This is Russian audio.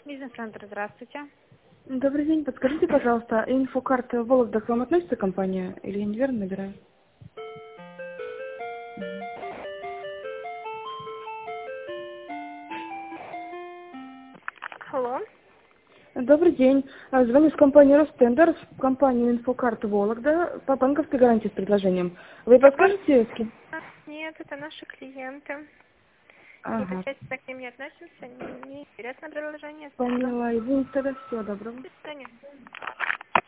Бизнес-центр, здравствуйте. Добрый день, подскажите, пожалуйста, инфокарта Вологда к вам относится компания или я неверно набираю? Алло. Добрый день, звоню с компании Ростендер, в компанию инфокарта Вологда по банковской гарантии с предложением. Вы подскажете, с кем? Нет, это наши клиенты. Ага, Непосредственно к ним не относимся, не интересно предложение. Спасибо. поняла, извините, тогда всего доброго. До свидания.